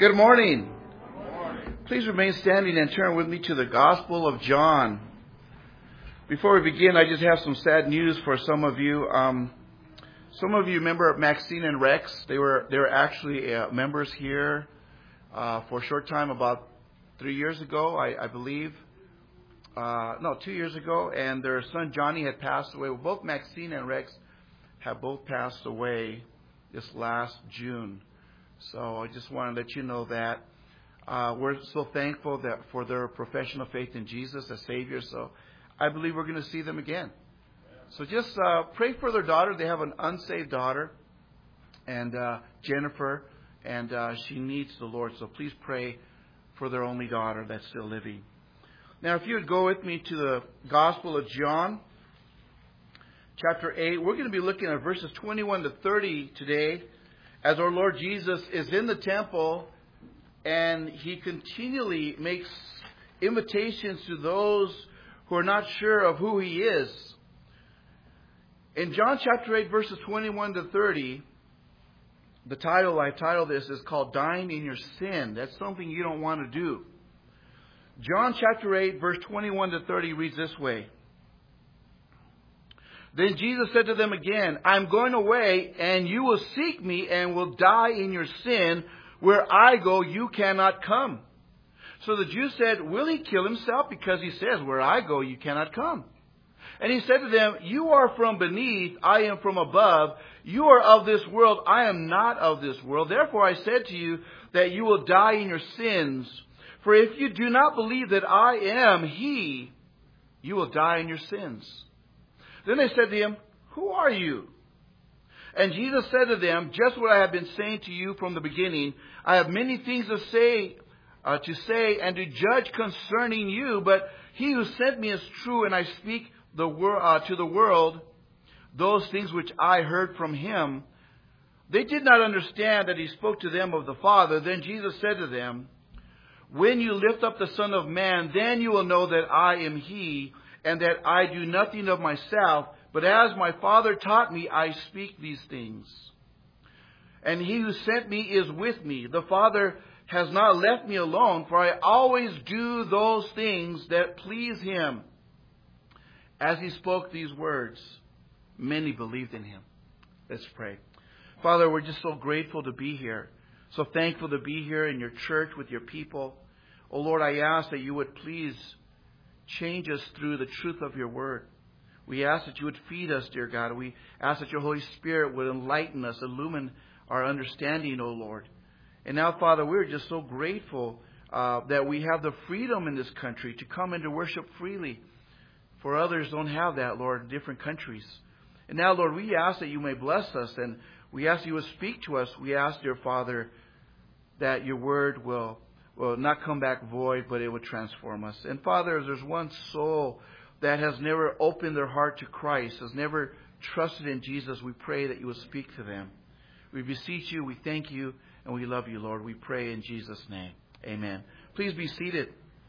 Good morning. Please remain standing and turn with me to the Gospel of John. Before we begin, I just have some sad news for some of you. Some of you remember Maxine and Rex. They were actually members here for a short time, about 3 years ago, I believe. 2 years ago, and their son Johnny had passed away. Well, both Maxine and Rex have both passed away this last June. So I just want to let you know that we're so thankful that for their profession of faith in Jesus as Savior. So I believe we're going to see them again. So just pray for their daughter. They have an unsaved daughter, and Jennifer, and she needs the Lord. So please pray for their only daughter that's still living. Now, if you would go with me to the Gospel of John, chapter 8, we're going to be looking at verses 21 to 30 today, as our Lord Jesus is in the temple and He continually makes invitations to those who are not sure of who He is. In John chapter 8, verses 21 to 30, the title I titled this is called Dying in Your Sin. That's something you don't want to do. John chapter 8, verse 21 to 30 reads this way. Then Jesus said to them again, I'm going away, and you will seek me and will die in your sin. Where I go, you cannot come. So the Jews said, will he kill himself? Because he says, where I go, you cannot come. And he said to them, you are from beneath, I am from above. You are of this world, I am not of this world. Therefore I said to you that you will die in your sins. For if you do not believe that I am He, you will die in your sins. Then they said to him, who are you? And Jesus said to them, just what I have been saying to you from the beginning. I have many things to say and to judge concerning you, but He who sent me is true, and I speak to the world those things which I heard from Him. They did not understand that He spoke to them of the Father. Then Jesus said to them, when you lift up the Son of Man, then you will know that I am He, and that I do nothing of myself, but as my Father taught me, I speak these things. And He who sent me is with me. The Father has not left me alone, for I always do those things that please Him. As He spoke these words, many believed in Him. Let's pray. Father, we're just so grateful to be here. So thankful to be here in your church with your people. Oh Lord, I ask that you would please change us through the truth of your word. We ask that you would feed us, dear God. We ask that your Holy Spirit would enlighten us, illumine our understanding, O Lord. And now, Father, we're just so grateful that we have the freedom in this country to come and to worship freely. For others don't have that, Lord, in different countries. And now, Lord, we ask that you may bless us, and we ask you would speak to us. We ask, dear Father, that your word will not come back void, but it would transform us. And Father, if there's one soul that has never opened their heart to Christ, has never trusted in Jesus, we pray that you will speak to them. We beseech you, we thank you, and we love you, Lord. We pray in Jesus' name. Amen. Please be seated.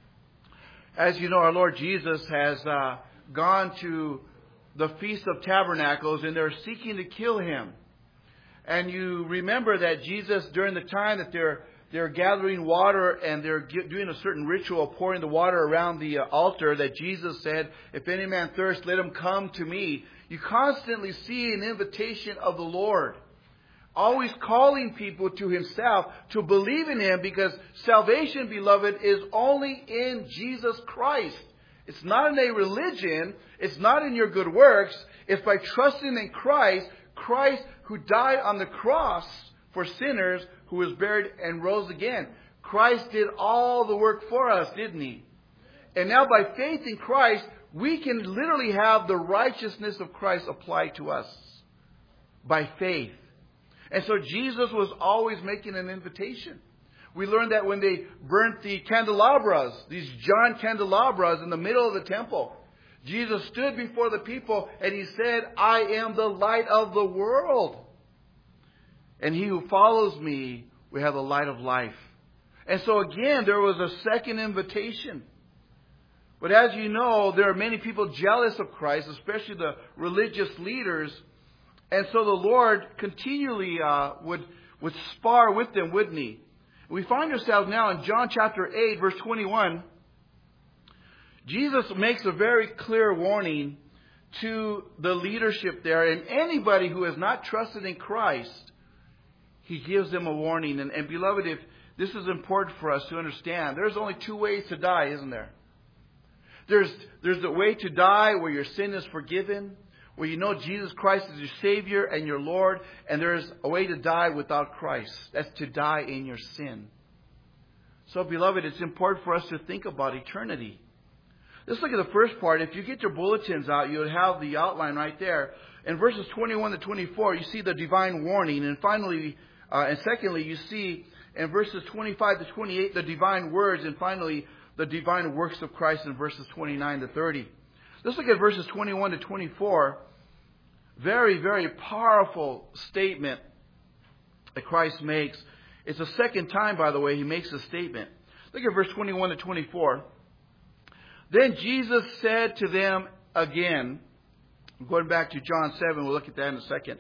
As you know, our Lord Jesus has gone to the Feast of Tabernacles, and they're seeking to kill Him. And you remember that Jesus, during the time that they're gathering water and they're doing a certain ritual, pouring the water around the altar, that Jesus said, if any man thirst, let him come to me. You constantly see an invitation of the Lord, always calling people to Himself to believe in Him, because salvation, beloved, is only in Jesus Christ. It's not in a religion. It's not in your good works. It's by trusting in Christ, Christ who died on the cross for sinners, who was buried and rose again. Christ did all the work for us, didn't He? And now by faith in Christ, we can literally have the righteousness of Christ applied to us. By faith. And so Jesus was always making an invitation. We learned that when they burnt the candelabras, these giant candelabras in the middle of the temple, Jesus stood before the people and He said, I am the light of the world. And he who follows me will have the light of life. And so again, there was a second invitation. But as you know, there are many people jealous of Christ, especially the religious leaders. And so the Lord continually would spar with them, wouldn't He? We find ourselves now in John chapter 8, verse 21. Jesus makes a very clear warning to the leadership there. And anybody who has not trusted in Christ, He gives them a warning. And beloved, if this is important for us to understand, there's only two ways to die, isn't there? There's the way to die where your sin is forgiven, where you know Jesus Christ is your Savior and your Lord, and there's a way to die without Christ. That's to die in your sin. So, beloved, it's important for us to think about eternity. Let's look at the first part. If you get your bulletins out, you'll have the outline right there. In verses 21 to 24, you see the divine warning. And finally, and secondly, you see in verses 25 to 28, the divine words. And finally, the divine works of Christ in verses 29 to 30. Let's look at verses 21 to 24. Very, very powerful statement that Christ makes. It's the second time, by the way, He makes a statement. Look at verse 21 to 24. Then Jesus said to them again, going back to John 7, we'll look at that in a second.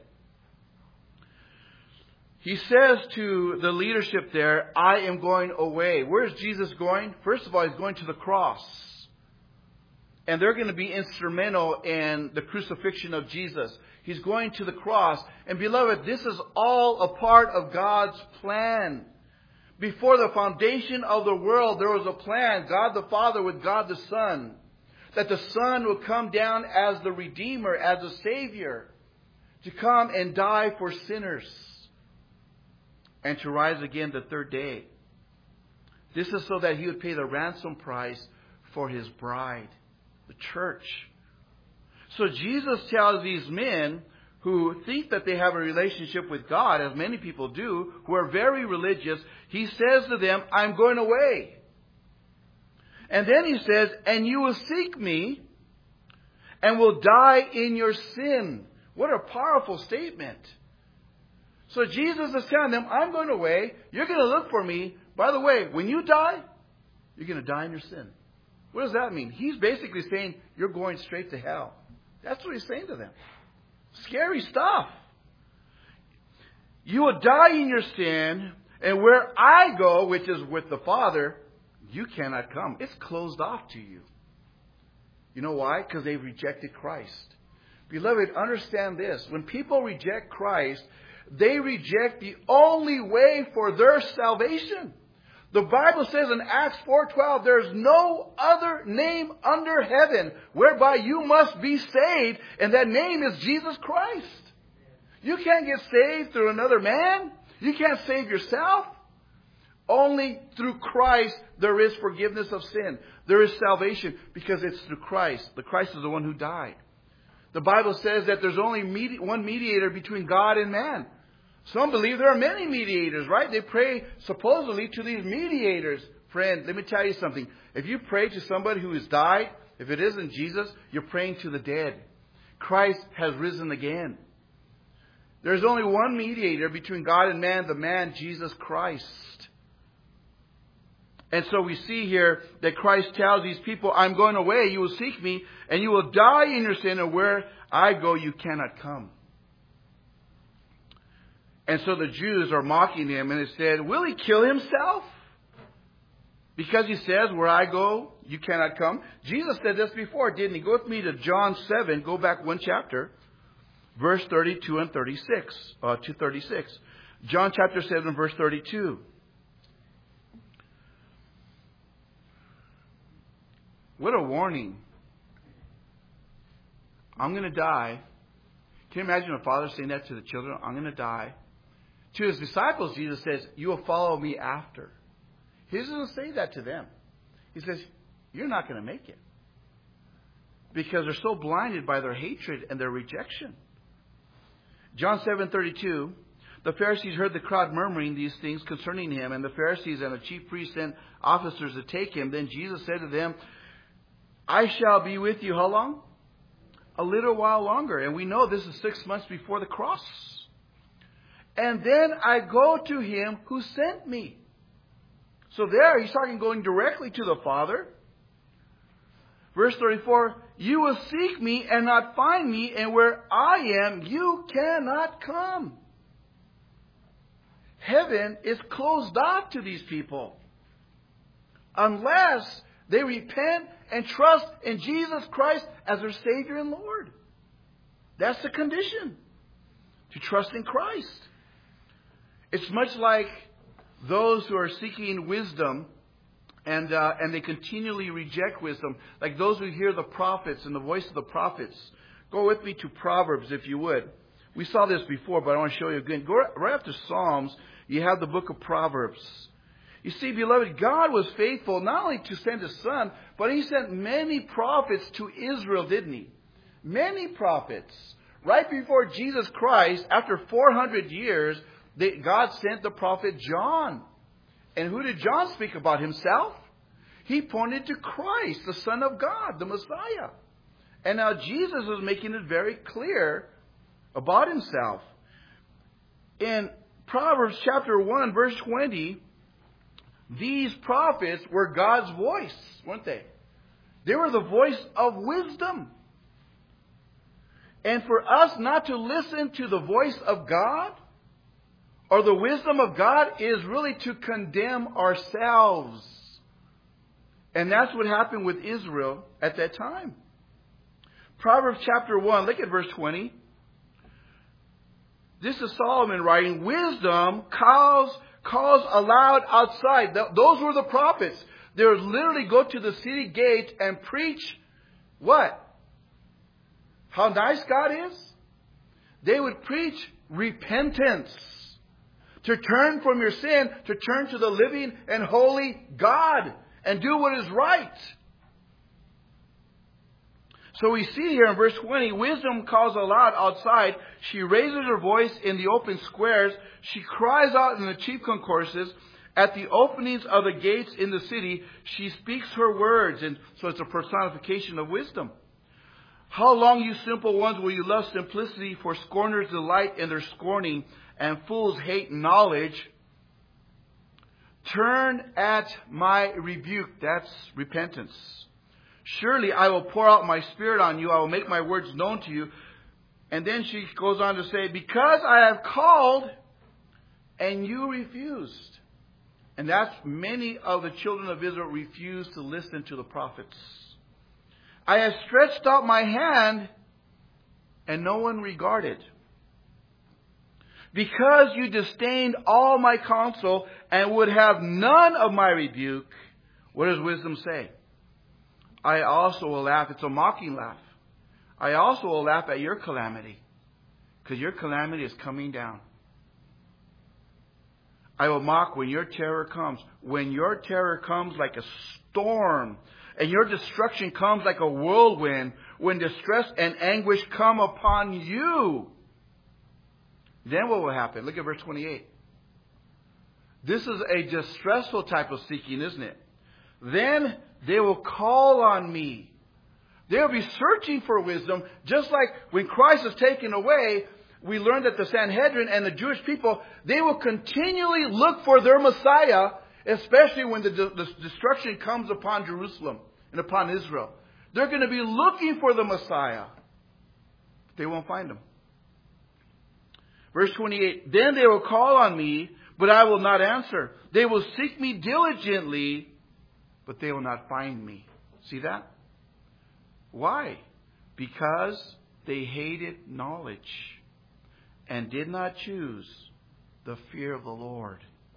He says to the leadership there, I am going away. Where is Jesus going? First of all, He's going to the cross. And they're going to be instrumental in the crucifixion of Jesus. He's going to the cross. And beloved, this is all a part of God's plan. Before the foundation of the world, there was a plan, God the Father with God the Son, that the Son would come down as the Redeemer, as a Savior, to come and die for sinners, and to rise again the third day. This is so that He would pay the ransom price for His bride, the church. So Jesus tells these men who think that they have a relationship with God, as many people do, who are very religious, He says to them, I'm going away. And then He says, and you will seek me and will die in your sin. What a powerful statement. So Jesus is telling them, I'm going away. You're going to look for me. By the way, when you die, you're going to die in your sin. What does that mean? He's basically saying, you're going straight to hell. That's what He's saying to them. Scary stuff. You will die in your sin, and where I go, which is with the Father, you cannot come. It's closed off to you. You know why? Because they've rejected Christ. Beloved, understand this. When people reject Christ, they reject the only way for their salvation. The Bible says in Acts 4:12, there's no other name under heaven whereby you must be saved, and that name is Jesus Christ. You can't get saved through another man. You can't save yourself. Only through Christ there is forgiveness of sin. There is salvation because it's through Christ. The Christ is the one who died. The Bible says that there's only one mediator between God and man. Some believe there are many mediators, right? They pray supposedly to these mediators. Friend, let me tell you something. If you pray to somebody who has died, if it isn't Jesus, you're praying to the dead. Christ has risen again. There's only one mediator between God and man, the man Jesus Christ. And so we see here that Christ tells these people, I'm going away, you will seek me, and you will die in your sin, and where I go, you cannot come. And so the Jews are mocking Him, and they said, will He kill Himself? Because He says, where I go, you cannot come. Jesus said this before, didn't He? Go with me to John 7, go back one chapter, verse 32 and 36, to 36. John chapter 7, verse 32. What a warning. I'm going to die. Can you imagine a father saying that to the children? I'm going to die. To His disciples, Jesus says, you will follow me after. He doesn't say that to them. He says, you're not going to make it. Because they're so blinded by their hatred and their rejection. John 7:32, the Pharisees heard the crowd murmuring these things concerning Him, and the Pharisees and the chief priests sent officers to take Him. Then Jesus said to them, I shall be with you how long? A little while longer. And we know this is 6 months before the cross. And then I go to Him who sent me. So there, He's talking going directly to the Father. Verse 34, you will seek me and not find me, and where I am, you cannot come. heaven is closed off to these people unless they repent and trust in Jesus Christ as their Savior and Lord. That's the condition, to trust in Christ. It's much like those who are seeking wisdom and they continually reject wisdom, like those who hear the prophets and the voice of the prophets. Go with me to Proverbs, if you would. We saw this before, but I want to show you again. Go right after Psalms, you have the book of Proverbs. You see, beloved, God was faithful not only to send His Son, but He sent many prophets to Israel, didn't He? Many prophets. Right before Jesus Christ, after 400 years, God sent the prophet John. And who did John speak about himself? He pointed to Christ, the Son of God, the Messiah. And now Jesus was making it very clear about Himself. In Proverbs chapter 1, verse 20, these prophets were God's voice, weren't they? They were the voice of wisdom. And for us not to listen to the voice of God or the wisdom of God is really to condemn ourselves. And that's what happened with Israel at that time. Proverbs chapter 1, look at verse 20. This is Solomon writing, wisdom calls aloud outside. Those were the prophets. They would literally go to the city gate and preach what? How nice God is? They would preach repentance. To turn from your sin, to turn to the living and holy God and do what is right. So we see here in verse 20, wisdom calls aloud outside. She raises her voice in the open squares. She cries out in the chief concourses. At the openings of the gates in the city, she speaks her words. And so it's a personification of wisdom. How long, you simple ones, will you love simplicity? For scorners delight in their scorning, and fools hate knowledge. Turn at my rebuke. That's repentance. Surely I will pour out my Spirit on you. I will make my words known to you. And then she goes on to say, because I have called and you refused. And that's many of the children of Israel refused to listen to the prophets. I have stretched out my hand and no one regarded. Because you disdained all my counsel and would have none of my rebuke, what does wisdom say? I also will laugh. It's a mocking laugh. I also will laugh at your calamity, because your calamity is coming down. I will mock when your terror comes. When your terror comes like a storm, and your destruction comes like a whirlwind, when distress and anguish come upon you, then what will happen? Look at verse 28. This is a distressful type of seeking, isn't it? Then they will call on me. They'll be searching for wisdom, just like when Christ is taken away. We learned that the Sanhedrin and the Jewish people, they will continually look for their Messiah, especially when the destruction comes upon Jerusalem and upon Israel. They're going to be looking for the Messiah. They won't find him. Verse 28, then they will call on me, but I will not answer. They will seek me diligently, but they will not find me. See that? Why? Because they hated knowledge and did not choose the fear of the Lord.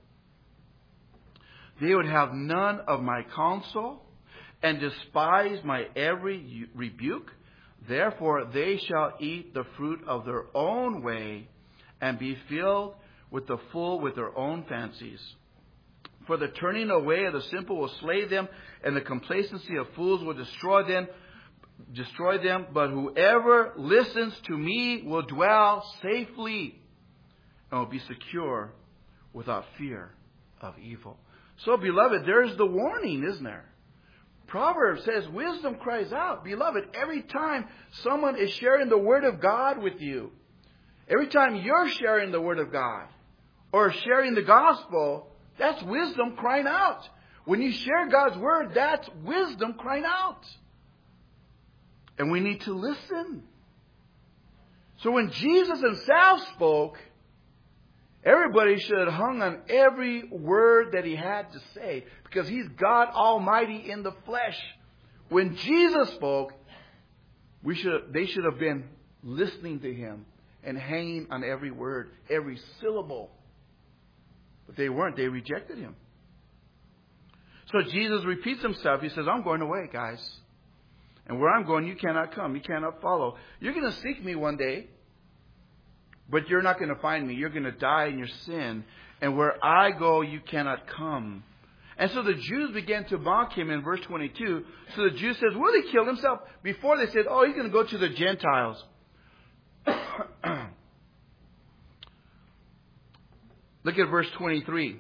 They would have none of my counsel and despise my every rebuke. Therefore they shall eat the fruit of their own way and be filled with the full with their own fancies. For the turning away of the simple will slay them, and the complacency of fools will destroy them. But whoever listens to me will dwell safely and will be secure without fear of evil. So, beloved, there's the warning, isn't there? Proverbs says, wisdom cries out. Beloved, every time someone is sharing the Word of God with you, every time you're sharing the Word of God or sharing the gospel, that's wisdom crying out. When you share God's Word, that's wisdom crying out. And we need to listen. So when Jesus himself spoke, Everybody should have hung on every word that he had to say, because he's God Almighty in the flesh. When Jesus spoke, they should have been listening to him and hanging on every word, every syllable. But they weren't. They rejected him. So Jesus repeats himself. He says, I'm going away, guys. And where I'm going, you cannot come. You cannot follow. You're going to seek me one day, but you're not going to find me. You're going to die in your sin. And where I go, you cannot come. And so the Jews began to mock him in verse 22. So the Jews says, will he kill himself? Before they said, oh, he's going to go to the Gentiles. Look at verse 23.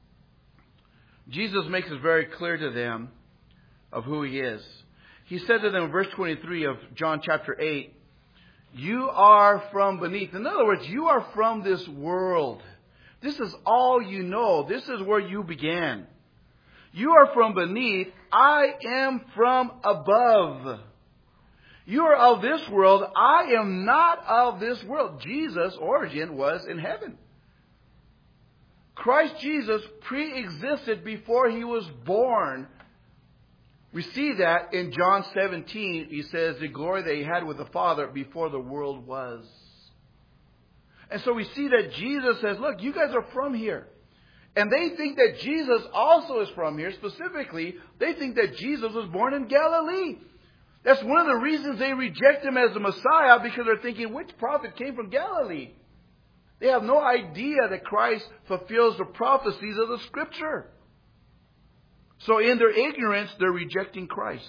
Jesus makes it very clear to them of who he is. He said to them in verse 23 of John chapter 8, you are from beneath. In other words, you are from this world. This is all you know. This is where you began. You are from beneath. I am from above. You are of this world. I am not of this world. Jesus' origin was in heaven. Christ Jesus pre-existed before he was born. We see that in John 17. He says the glory that he had with the Father before the world was. And so we see that Jesus says, look, you guys are from here. And they think that Jesus also is from here. Specifically, they think that Jesus was born in Galilee. That's one of the reasons they reject him as the Messiah, because they're thinking, which prophet came from Galilee? They have no idea that Christ fulfills the prophecies of the Scripture. So in their ignorance, they're rejecting Christ.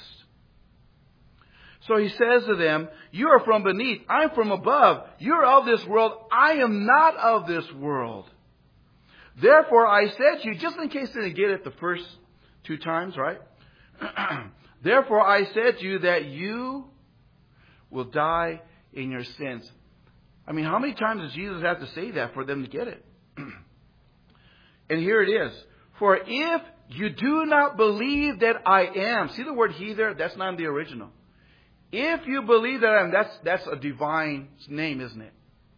So he says to them, you are from beneath, I'm from above. You're of this world, I am not of this world. Therefore I said to you, just in case they didn't get it the first two times, right? Therefore I said to you that you will die in your sins. I mean, how many times does Jesus have to say that for them to get it? And here it is. For if you do not believe that I am. See the word he there? That's not in the original. If you believe that I am, that's a divine name, isn't it?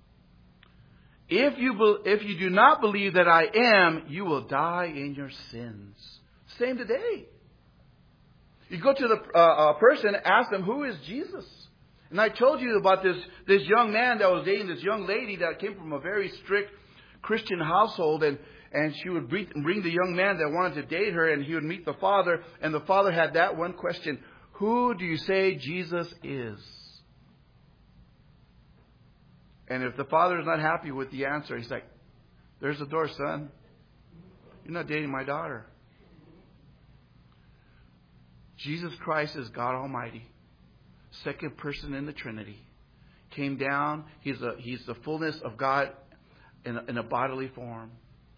If you do not believe that I am, you will die in your sins. Same today. You go to the person, ask them, who is Jesus? And I told you about this young man that was dating this young lady that came from a very strict Christian household, and she would bring the young man that wanted to date her, and he would meet the father, and the father had that one question: who do you say Jesus is? And if the father is not happy with the answer, he's like, there's the door, son. You're not dating my daughter. Jesus Christ is God Almighty, second person in the Trinity. Came down. He's the fullness of God in a bodily form.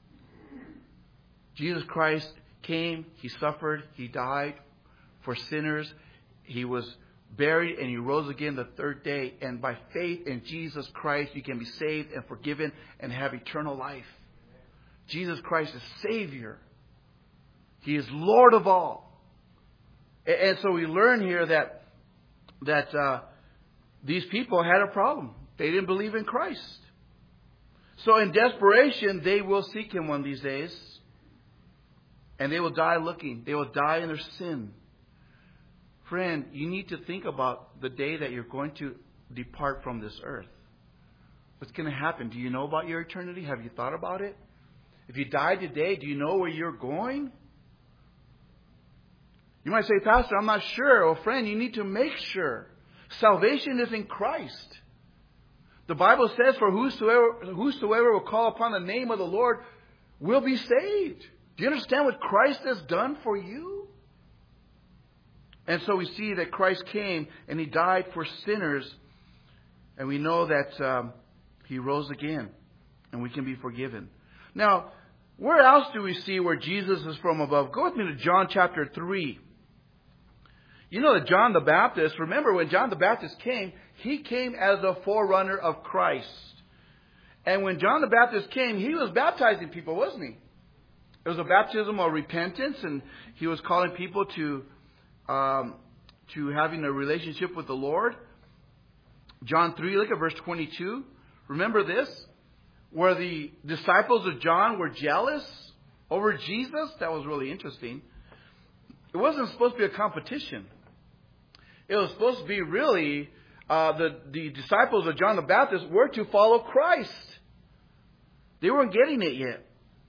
Jesus Christ came. He suffered. He died for sinners. He was buried and he rose again the third day. And by faith in Jesus Christ, you can be saved and forgiven and have eternal life. Jesus Christ is Savior. He is Lord of all. And so we learn here that these people had a problem. They didn't believe in Christ. So in desperation, they will seek Him one of these days. And they will die looking. They will die in their sin. Friend, you need to think about the day that you're going to depart from this earth. What's going to happen? Do you know about your eternity? Have you thought about it? If you die today, do you know where you're going? You might say, Pastor, I'm not sure. Well, friend, you need to make sure. Salvation is in Christ. The Bible says, for whosoever will call upon the name of the Lord will be saved. Do you understand what Christ has done for you? And so we see that Christ came and He died for sinners. And we know that He rose again. And we can be forgiven. Now, where else do we see where Jesus is from above? Go with me to John chapter 3. You know that John the Baptist, remember when John the Baptist came, he came as a forerunner of Christ. And when John the Baptist came, he was baptizing people, wasn't he? It was a baptism of repentance, and he was calling people to having a relationship with the Lord. John 3, look at verse 22. Remember this. where the disciples of John were jealous over Jesus. That was really interesting. It wasn't supposed to be a competition. It was supposed to be really the disciples of John the Baptist were to follow Christ. They weren't getting it yet.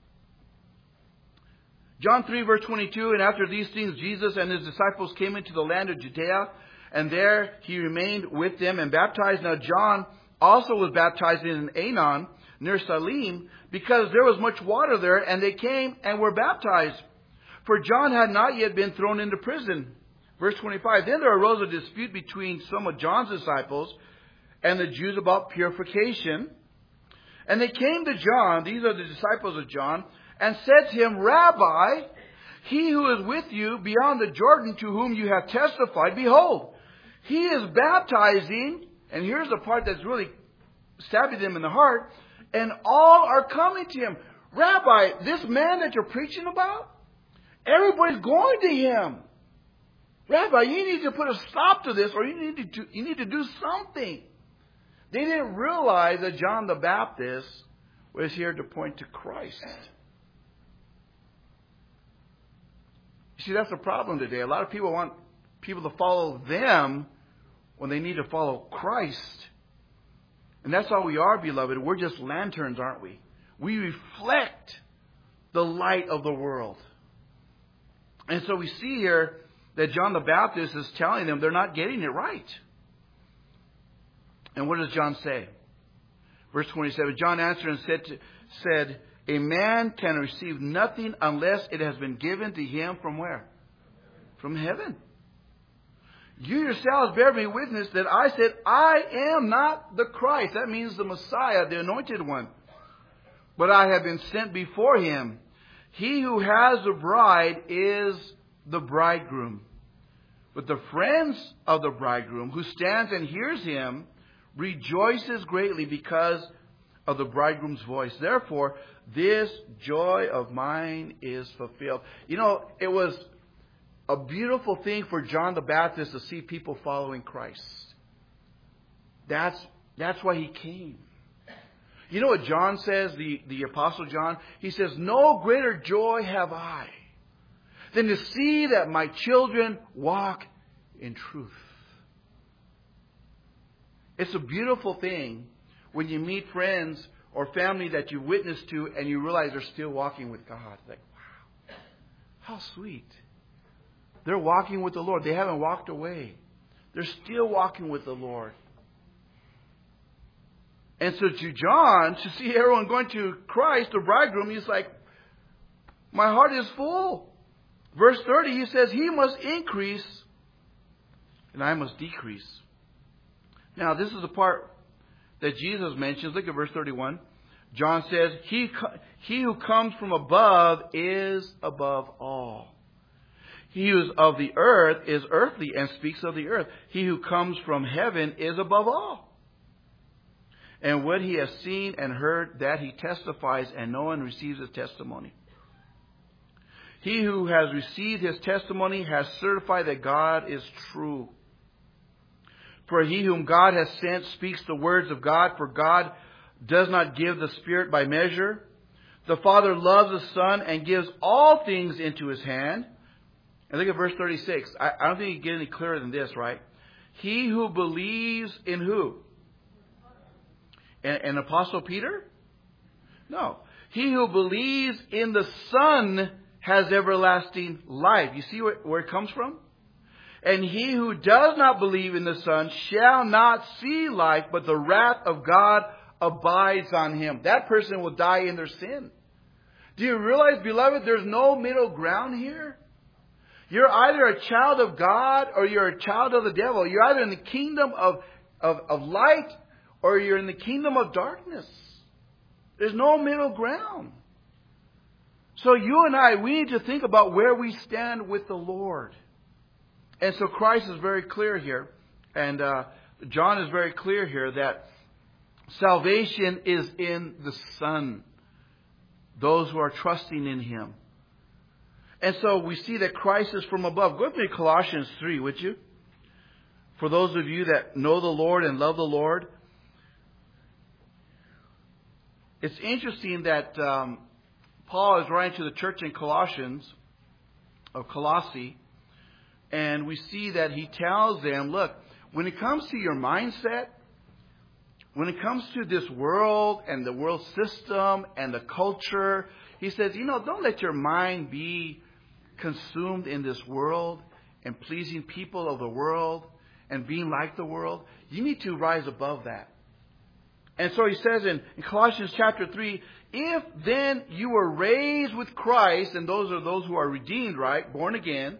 John 3 verse 22, and after these things Jesus and his disciples came into the land of Judea, and there he remained with them and baptized. Now John also was baptized in Aenon near Salim, because there was much water there, and they came and were baptized. For John had not yet been thrown into prison. Verse 25, then there arose a dispute between some of John's disciples and the Jews about purification. And they came to John, these are the disciples of John, and said to him, Rabbi, he who is with you beyond the Jordan, to whom you have testified, behold, he is baptizing, and here's the part that's really stabbing them in the heart, and all are coming to him. Rabbi, this man that you're preaching about, everybody's going to him. Rabbi, you need to put a stop to this, or you need to do something. They didn't realize that John the Baptist was here to point to Christ. You see, that's the problem today. A lot of people want people to follow them when they need to follow Christ. And that's all we are, beloved. We're just lanterns, aren't we? We reflect the light of the world. And so we see here that John the Baptist is telling them they're not getting it right. And what does John say? Verse 27, John answered and said, a man can receive nothing unless it has been given to him from where? From heaven. You yourselves bear me witness that I said, I am not the Christ. That means the Messiah, the anointed one. But I have been sent before him. He who has the bride is the bridegroom. But the friends of the bridegroom, who stands and hears him, rejoices greatly because of the bridegroom's voice. Therefore, this joy of mine is fulfilled. You know, it was a beautiful thing for John the Baptist to see people following Christ. That's why he came. You know what John says, the Apostle John? He says, no greater joy have I than to see that my children walk in truth. It's a beautiful thing when you meet friends or family that you witness to and you realize they're still walking with God. Like, wow, how sweet. They're walking with the Lord. They haven't walked away. They're still walking with the Lord. And so to John, to see everyone going to Christ, the bridegroom, he's like, my heart is full. Verse 30, he says, he must increase and I must decrease. Now, this is the part that Jesus mentions. Look at verse 31. John says, he who comes from above is above all. He who is of the earth is earthly and speaks of the earth. He who comes from heaven is above all. And what he has seen and heard, that he testifies, and no one receives his testimony. He who has received his testimony has certified that God is true. For he whom God has sent speaks the words of God, for God does not give the Spirit by measure. The Father loves the Son and gives all things into his hand. And look at verse 36. I don't think you can get any clearer than this, right? He who believes in who? An Apostle Peter? No. He who believes in the Son has everlasting life. You see where it comes from? And he who does not believe in the Son shall not see life, but the wrath of God abides on him. That person will die in their sin. Do you realize, beloved, there's no middle ground here? You're either a child of God or you're a child of the devil. You're either in the kingdom of light or you're in the kingdom of darkness. There's no middle ground. So you and I, we need to think about where we stand with the Lord. And so Christ is very clear here, and John is very clear here that salvation is in the Son, those who are trusting in Him. And so we see that Christ is from above. Go with me to Colossians 3, would you? For those of you that know the Lord and love the Lord. It's interesting that Paul is writing to the church in Colossae, and we see that he tells them, look, when it comes to your mindset, when it comes to this world and the world system and the culture, he says, don't let your mind be consumed in this world and pleasing people of the world and being like the world. You need to rise above that. And so he says in Colossians chapter 3, if then you were raised with Christ, and those are those who are redeemed, right? Born again.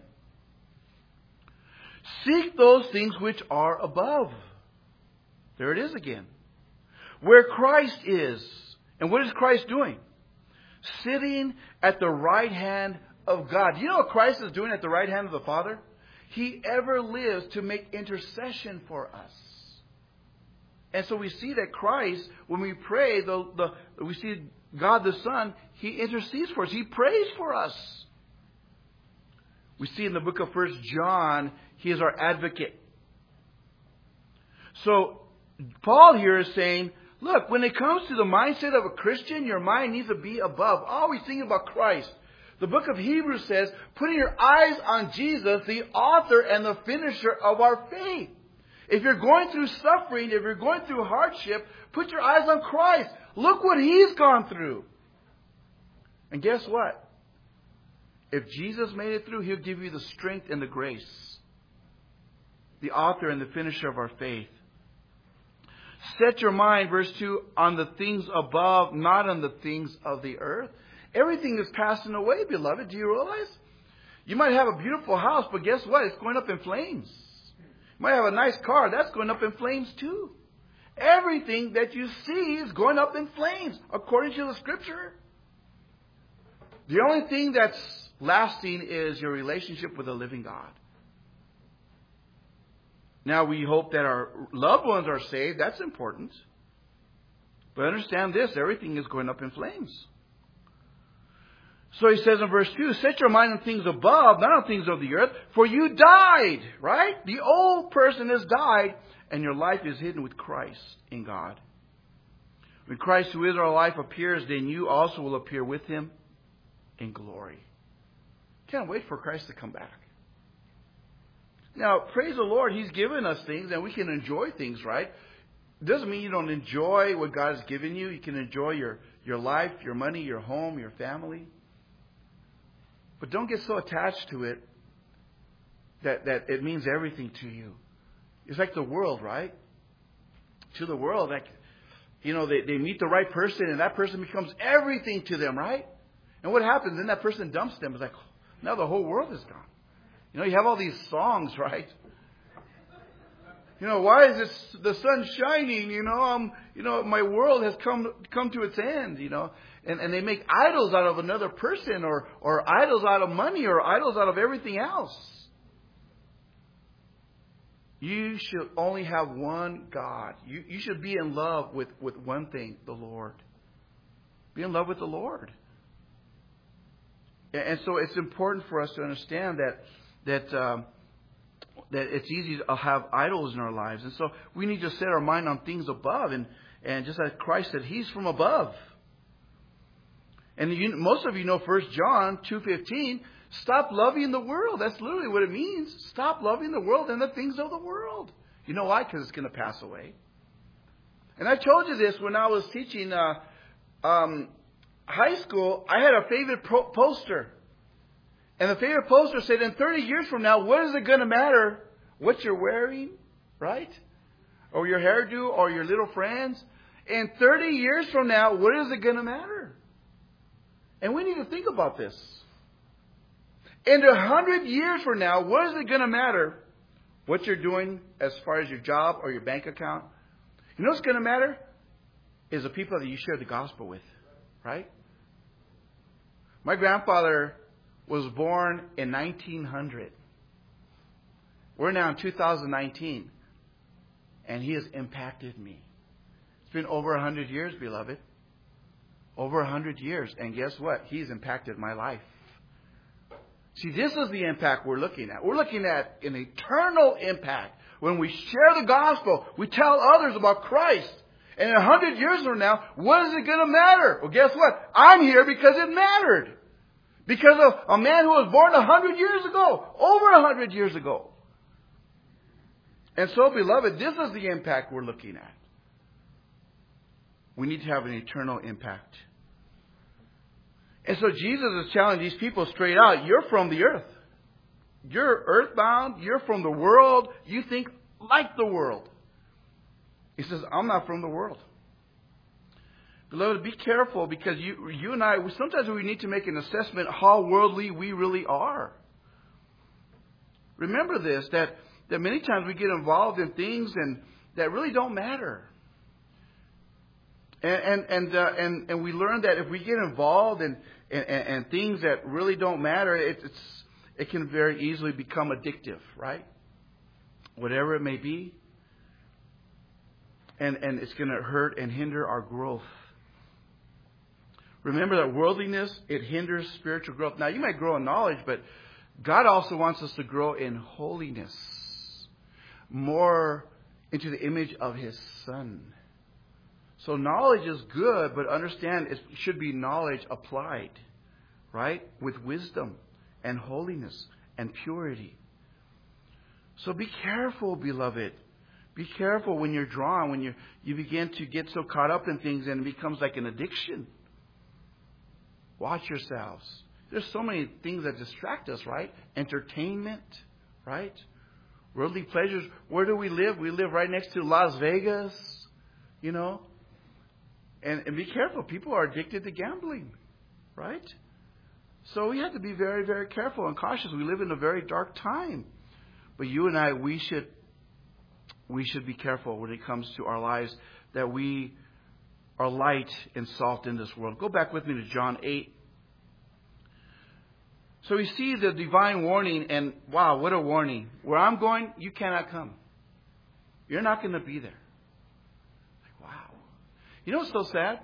Seek those things which are above. There it is again. Where Christ is. And what is Christ doing? Sitting at the right hand of God. You know what Christ is doing at the right hand of the Father? He ever lives to make intercession for us. And so we see that Christ, when we pray, we see God the Son, He intercedes for us. He prays for us. We see in the book of 1 John, He is our advocate. So Paul here is saying, look, when it comes to the mindset of a Christian, your mind needs to be above. Always thinking about Christ. The book of Hebrews says, putting your eyes on Jesus, the author and the finisher of our faith. If you're going through suffering, if you're going through hardship, put your eyes on Christ. Look what He's gone through. And guess what? If Jesus made it through, He'll give you the strength and the grace. The author and the finisher of our faith. Set your mind, verse 2, on the things above, not on the things of the earth. Everything is passing away, beloved. Do you realize? You might have a beautiful house, but guess what? It's going up in flames. You might have a nice car. That's going up in flames too. Everything that you see is going up in flames, according to the Scripture. The only thing that's lasting is your relationship with the living God. Now, we hope that our loved ones are saved. That's important. But understand this, everything is going up in flames. So he says in verse 2, set your mind on things above, not on things of the earth, for you died, right? The old person has died, and your life is hidden with Christ in God. When Christ, who is our life, appears, then you also will appear with Him in glory. Can't wait for Christ to come back. Now, praise the Lord, He's given us things, and we can enjoy things, right? It doesn't mean you don't enjoy what God has given you. You can enjoy your life, your money, your home, your family. But don't get so attached to it that it means everything to you. It's like the world, right? To the world, like, they meet the right person and that person becomes everything to them, right? And what happens? Then that person dumps them. It's like, now the whole world is gone. You have all these songs, right? Why is the sun shining? My world has come to its end, And they make idols out of another person or idols out of money or idols out of everything else. You should only have one God. You should be in love with one thing, the Lord. Be in love with the Lord. And so it's important for us to understand that it's easy to have idols in our lives. And so we need to set our mind on things above. And just like Christ said, He's from above. And most of you know 1 John 2:15, stop loving the world. That's literally what it means. Stop loving the world and the things of the world. You know why? Because it's going to pass away. And I told you this when I was teaching high school. I had a favorite poster. And the favorite poster said, in 30 years from now, what is it going to matter what you're wearing, right? Or your hairdo or your little friends. In 30 years from now, what is it going to matter? And we need to think about this. In 100 years from now, what is it going to matter what you're doing as far as your job or your bank account? You know what's going to matter? Is the people that you share the gospel with, right? My grandfather was born in 1900. We're now in 2019. And he has impacted me. It's been over 100 years, beloved. Over 100 years. And guess what? He's impacted my life. See, this is the impact we're looking at. We're looking at an eternal impact. When we share the gospel, we tell others about Christ. And 100 years from now, what is it going to matter? Well, guess what? I'm here because it mattered. Because of a man who was born 100 years ago. Over 100 years ago. And so, beloved, this is the impact we're looking at. We need to have an eternal impact. And so Jesus is challenging these people straight out. You're from the earth. You're earthbound. You're from the world. You think like the world. He says, I'm not from the world. Beloved, be careful because you and I, sometimes we need to make an assessment how worldly we really are. Remember this, that many times we get involved in things that really don't matter. And we learn that if we get involved in things that really don't matter, it can very easily become addictive, right? Whatever it may be. And it's going to hurt and hinder our growth. Remember that worldliness, it hinders spiritual growth. Now, you might grow in knowledge, but God also wants us to grow in holiness. More into the image of His Son. So knowledge is good, but understand it should be knowledge applied, right? With wisdom and holiness and purity. So be careful, beloved. Be careful when you're drawn, when you begin to get so caught up in things and it becomes like an addiction. Watch yourselves. There's so many things that distract us, right? Entertainment, right? Worldly pleasures. Where do we live? We live right next to Las Vegas, you know. And be careful. People are addicted to gambling, right? So we have to be very, very careful and cautious. We live in a very dark time. But you and I, we should be careful when it comes to our lives, that we are light and salt in this world. Go back with me to John 8. So we see the divine warning, and wow, what a warning. Where I'm going, you cannot come. You're not going to be there. Like, wow. You know what's so sad?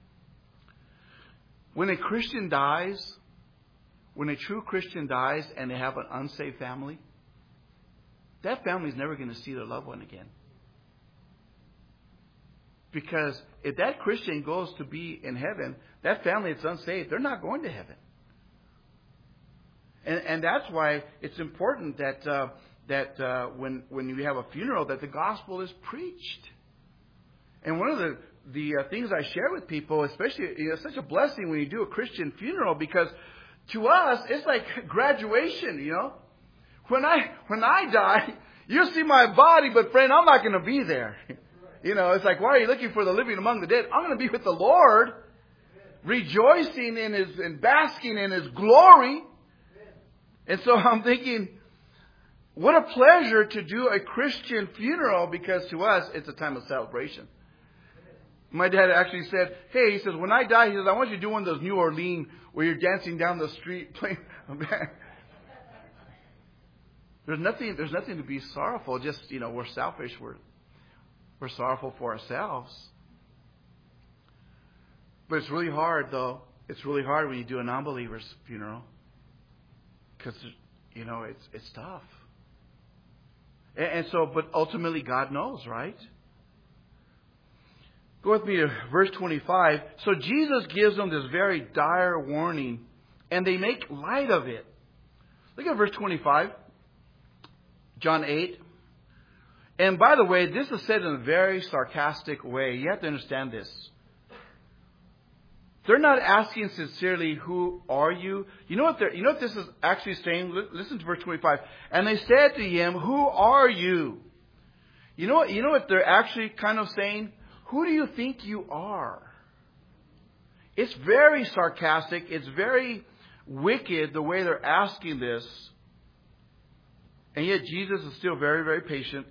When a Christian dies, when a true Christian dies and they have an unsaved family, that family is never going to see their loved one again. Because if that Christian goes to be in heaven, that family that's unsaved, they're not going to heaven. And that's why it's important that when you have a funeral, that the gospel is preached. And one of the things I share with people, especially, it's such a blessing when you do a Christian funeral, because to us, it's like graduation, you know. When I die, you'll see my body, but friend, I'm not going to be there. You know, it's like, why are you looking for the living among the dead? I'm going to be with the Lord, rejoicing and basking in His glory. And so I'm thinking, what a pleasure to do a Christian funeral, because to us, it's a time of celebration. My dad actually said, hey, he says, when I die, he says, I want you to do one of those New Orleans where you're dancing down the street playing. There's nothing to be sorrowful. Just, you know, we're selfish. We're sorrowful for ourselves. But it's really hard, though. It's really hard when you do a non-believer's funeral. Because, you know, it's tough. And so, but ultimately God knows, right? Go with me to verse 25. So Jesus gives them this very dire warning, and they make light of it. Look at verse 25. John 8. And by the way, this is said in a very sarcastic way. You have to understand this. They're not asking sincerely, who are you? You know what this is actually saying? Listen to verse 25. And they said to Him, who are you? You know what they're actually kind of saying? Who do you think you are? It's very sarcastic. It's very wicked the way they're asking this. And yet Jesus is still very, very patient.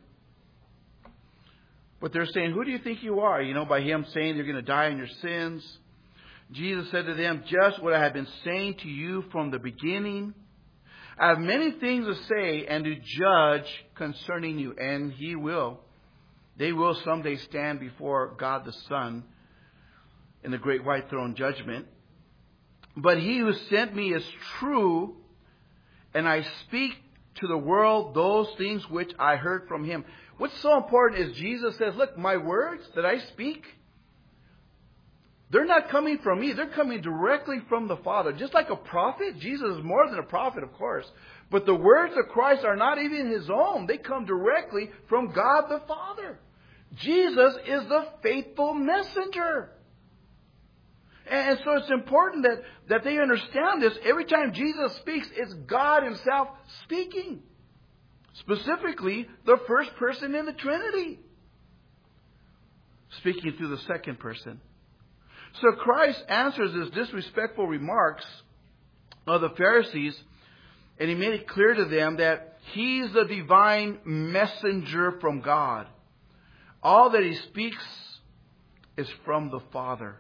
But they're saying, who do you think you are? You know, by Him saying you're going to die in your sins. Jesus said to them, just what I have been saying to you from the beginning. I have many things to say and to judge concerning you. And they will someday stand before God the Son in the great white throne judgment. But He who sent me is true, and I speak to the world those things which I heard from him. What's so important is Jesus says, look, my words that I speak, they're not coming from me. They're coming directly from the Father. Just like a prophet, Jesus is more than a prophet, of course. But the words of Christ are not even his own. They come directly from God the Father. Jesus is the faithful messenger. And so it's important that they understand this. Every time Jesus speaks, it's God himself speaking. Specifically, the first person in the Trinity. Speaking through the second person. So Christ answers his disrespectful remarks of the Pharisees, and he made it clear to them that he's the divine messenger from God. All that he speaks is from the Father.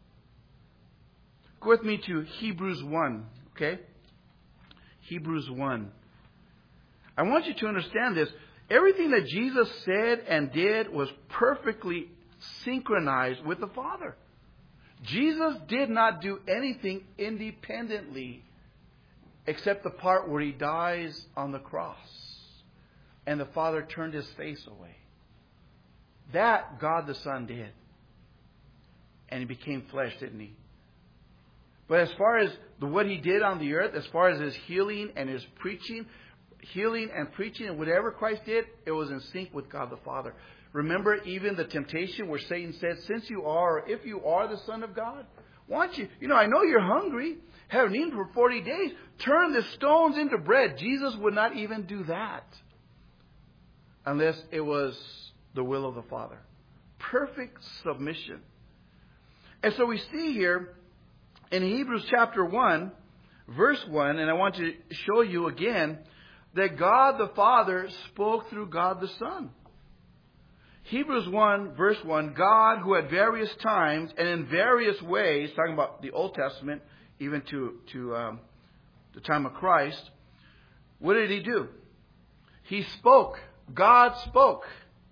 Go with me to Hebrews 1, okay? Hebrews 1. I want you to understand this. Everything that Jesus said and did was perfectly synchronized with the Father. Jesus did not do anything independently except the part where he dies on the cross and the Father turned his face away. That God the Son did. And he became flesh, didn't he? But as far as what he did on the earth, as far as his healing and his preaching and whatever Christ did, it was in sync with God the Father. Remember even the temptation where Satan said, since you are, or if you are the Son of God, why don't you, I know you're hungry, haven't eaten for 40 days, turn the stones into bread. Jesus would not even do that unless it was the will of the Father. Perfect submission. And so we see here in Hebrews chapter 1, verse 1, and I want to show you again that God the Father spoke through God the Son. Hebrews 1, verse 1, God, who at various times and in various ways, talking about the Old Testament, even to the time of Christ, what did he do? He spoke. God spoke.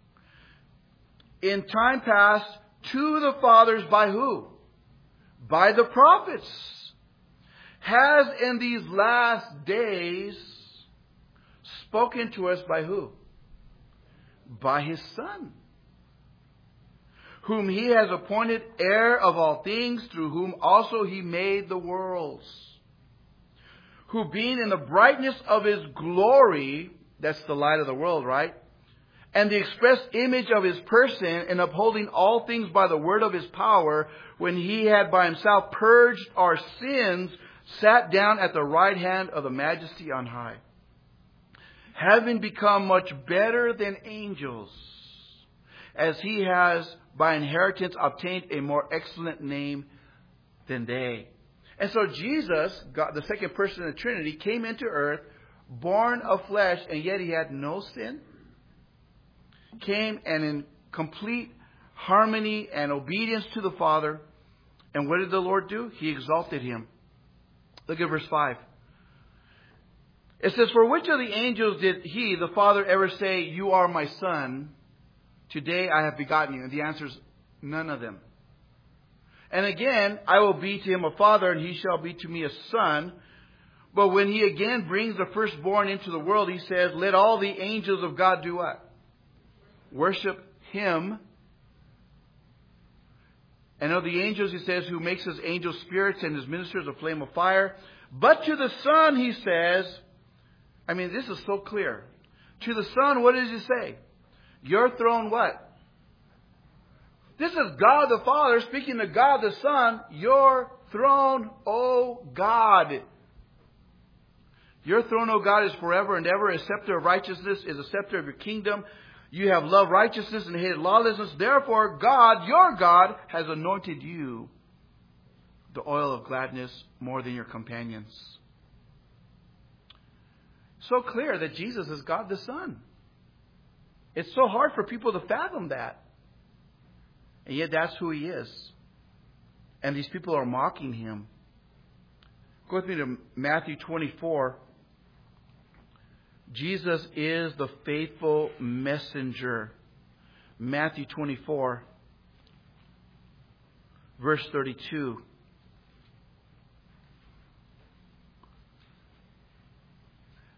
In time past, to the fathers by who? By the prophets. Has in these last days spoken to us by who? By his Son, whom he has appointed heir of all things, through whom also he made the worlds. Who being in the brightness of his glory, that's the light of the world, right? And the express image of his person, and upholding all things by the word of his power, when he had by himself purged our sins, sat down at the right hand of the Majesty on high, having become much better than angels, as he has by inheritance obtained a more excellent name than they. And so Jesus, God, the second person of the Trinity, came into earth, born of flesh, and yet he had no sin. Came and in complete harmony and obedience to the Father. And what did the Lord do? He exalted him. Look at verse 5. It says, for which of the angels did he, the Father, ever say, you are my Son, today I have begotten you? And the answer is, none of them. And again, I will be to him a father, and he shall be to me a son. But when he again brings the firstborn into the world, he says, let all the angels of God do what? Worship him. And of the angels, he says, who makes his angels spirits and his ministers a flame of fire. But to the Son, he says, I mean, this is so clear. To the Son, what does he say? Your throne what? This is God the Father speaking to God the Son. Your throne, O God. Your throne, O God, is forever and ever. A scepter of righteousness is a scepter of your kingdom. You have loved righteousness and hated lawlessness. Therefore, God, your God, has anointed you the oil of gladness more than your companions. So clear that Jesus is God the Son. It's so hard for people to fathom that. And yet that's who he is. And these people are mocking him. Go with me to Matthew 24. Jesus is the faithful messenger. Matthew 24, verse 32.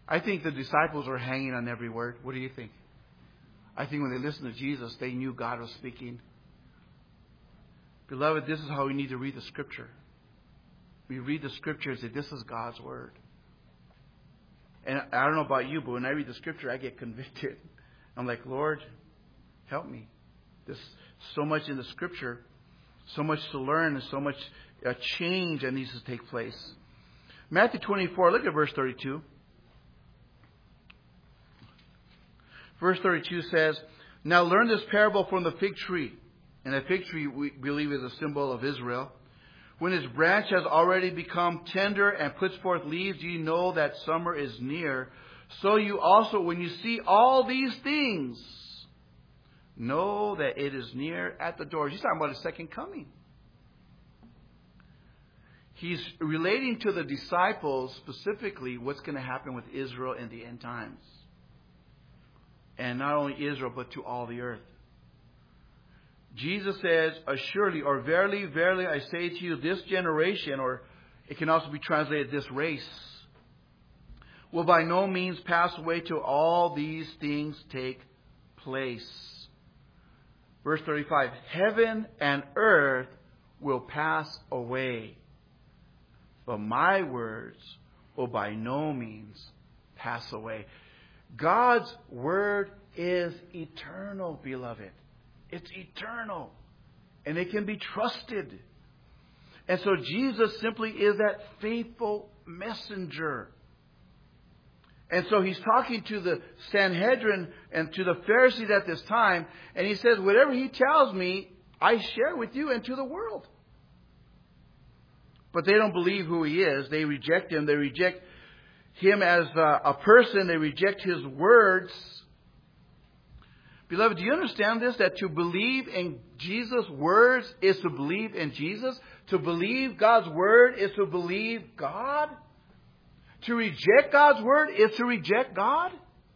I think the disciples are hanging on every word. What do you think? I think when they listened to Jesus, they knew God was speaking. Beloved, this is how we need to read the Scripture. We read the Scripture and say, this is God's Word. And I don't know about you, but when I read the Scripture, I get convicted. I'm like, Lord, help me. There's so much in the Scripture, so much to learn, and so much change that needs to take place. Matthew 24, look at verse 32. Verse 32 says, now learn this parable from the fig tree. And the fig tree, we believe, is a symbol of Israel. When its branch has already become tender and puts forth leaves, you know that summer is near. So you also, when you see all these things, know that it is near at the door. He's talking about His second coming. He's relating to the disciples specifically what's going to happen with Israel in the end times. And not only Israel, but to all the earth. Jesus says, assuredly, or verily, verily, I say to you, this generation, or it can also be translated, this race, will by no means pass away till all these things take place. Verse 35, heaven and earth will pass away, but my words will by no means pass away. God's Word is eternal, beloved. It's eternal. And it can be trusted. And so Jesus simply is that faithful messenger. And so He's talking to the Sanhedrin and to the Pharisees at this time. And He says, whatever He tells me, I share with you and to the world. But they don't believe who He is. They reject Him. They reject Him as a person. They reject His words. Beloved, do you understand this? That to believe in Jesus' words is to believe in Jesus. To believe God's Word is to believe God. To reject God's Word is to reject God.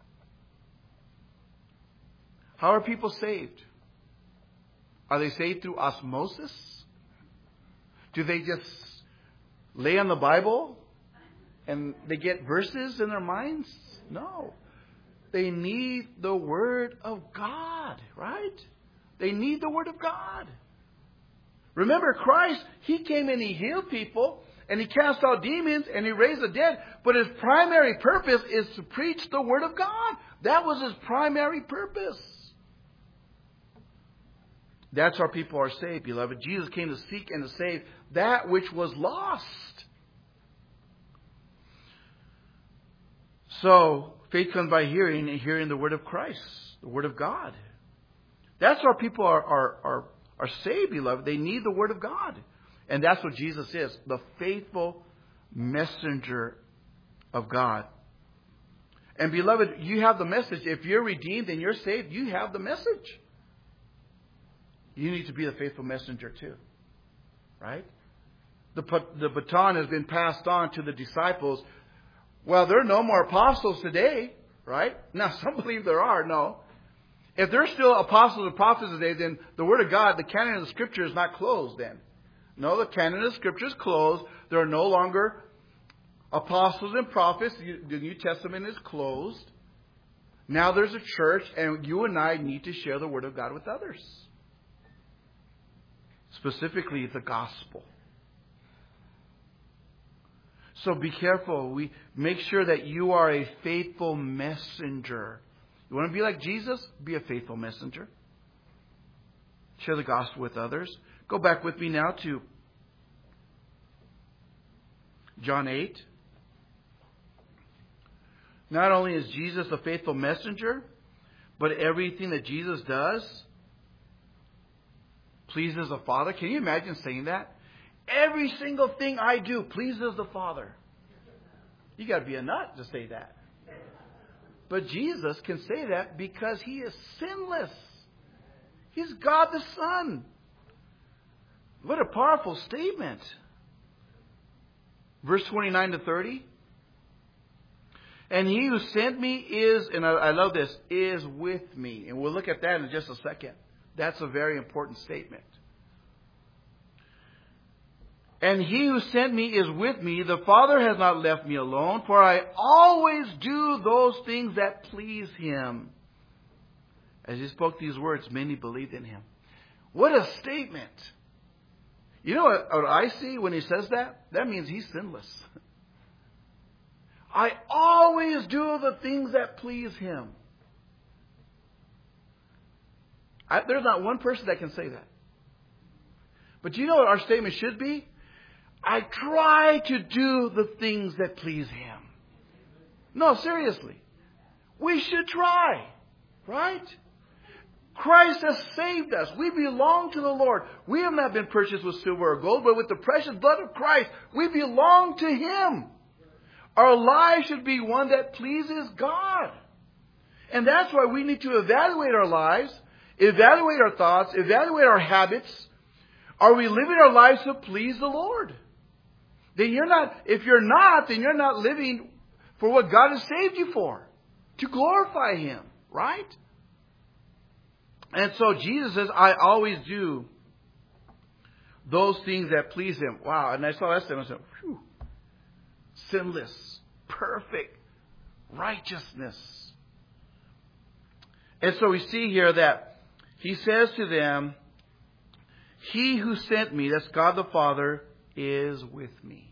How are people saved? Are they saved through osmosis? Do they just lay on the Bible and they get verses in their minds? No. They need the Word of God, right? They need the Word of God. Remember, Christ, He came and He healed people, and He cast out demons, and He raised the dead. But His primary purpose is to preach the Word of God. That was His primary purpose. That's how people are saved, beloved. Jesus came to seek and to save that which was lost. So, faith comes by hearing, and hearing the Word of Christ, the Word of God. That's how people are saved, beloved. They need the Word of God. And that's what Jesus is, the faithful messenger of God. And beloved, you have the message. If you're redeemed and you're saved, you have the message. You need to be the faithful messenger too. Right? The baton has been passed on to the disciples. Well, there are no more apostles today, right? Now, some believe there are. No. If there's still apostles and prophets today, then the Word of God, the canon of the Scripture is not closed then. No, the canon of the Scripture is closed. There are no longer apostles and prophets. The New Testament is closed. Now there's a church, and you and I need to share the Word of God with others. Specifically, the gospel. So be careful. We make sure that you are a faithful messenger. You want to be like Jesus? Be a faithful messenger. Share the gospel with others. Go back with me now to John 8. Not only is Jesus a faithful messenger, but everything that Jesus does pleases the Father. Can you imagine saying that? Every single thing I do pleases the Father. You got to be a nut to say that. But Jesus can say that because He is sinless. He's God the Son. What a powerful statement. Verse 29 to 30. And He who sent me is, and I love this, is with me. And we'll look at that in just a second. That's a very important statement. And he who sent me is with me. The Father has not left me alone, for I always do those things that please him. As he spoke these words, many believed in him. What a statement. You know what I see when he says that? That means he's sinless. I always do the things that please him. There's not one person that can say that. But do you know what our statement should be? I try to do the things that please him. No, seriously. We should try. Right? Christ has saved us. We belong to the Lord. We have not been purchased with silver or gold, but with the precious blood of Christ, we belong to him. Our life should be one that pleases God. And that's why we need to evaluate our lives, evaluate our thoughts, evaluate our habits. Are we living our lives to please the Lord? Then if you're not, then you're not living for what God has saved you for. To glorify him. Right? And so Jesus says, I always do those things that please him. Wow. And I saw that statement. I said, phew. Sinless. Perfect. Righteousness. And so we see here that he says to them, he who sent me, that's God the Father, is with me.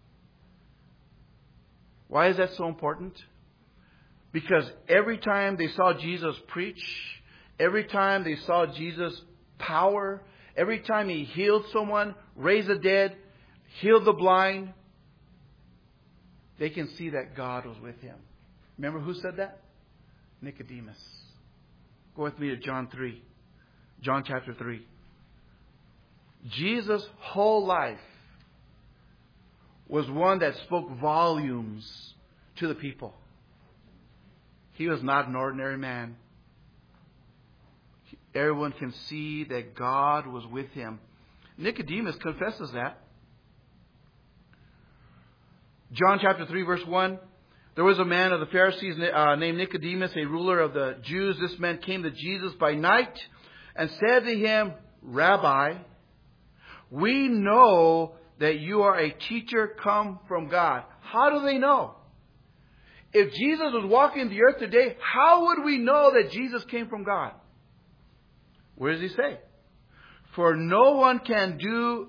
Why is that so important? Because every time they saw Jesus preach, every time they saw Jesus' power, every time he healed someone, raised the dead, healed the blind, they can see that God was with him. Remember who said that? Nicodemus. Go with me to John 3. John chapter 3. Jesus' whole life was one that spoke volumes to the people. He was not an ordinary man. Everyone can see that God was with him. Nicodemus confesses that. John chapter 3 verse 1. There was a man of the Pharisees named Nicodemus, a ruler of the Jews. This man came to Jesus by night and said to him, Rabbi, we know that you are a teacher come from God. How do they know? If Jesus was walking the earth today, how would we know that Jesus came from God? Where does he say? For no one can do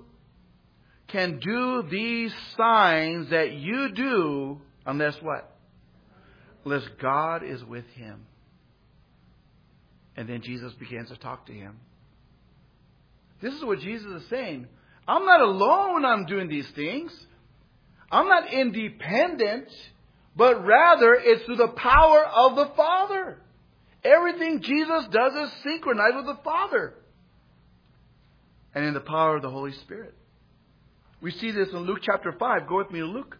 these signs that you do unless what? Unless God is with him. And then Jesus begins to talk to him. This is what Jesus is saying. I'm not alone when I'm doing these things. I'm not independent, but rather it's through the power of the Father. Everything Jesus does is synchronized with the Father. And in the power of the Holy Spirit. We see this in Luke chapter 5. Go with me to Luke.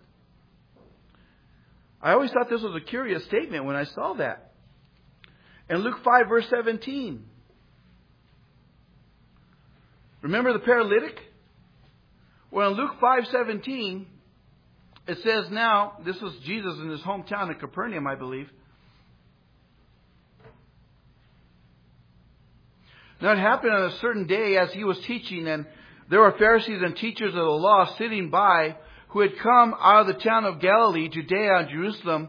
I always thought this was a curious statement when I saw that. In Luke 5 verse 17. Remember the paralytic? Well, in Luke 5:17, it says now, this was Jesus in his hometown in Capernaum, I believe. Now it happened on a certain day as he was teaching, and there were Pharisees and teachers of the law sitting by who had come out of the town of Galilee, Judea and Jerusalem.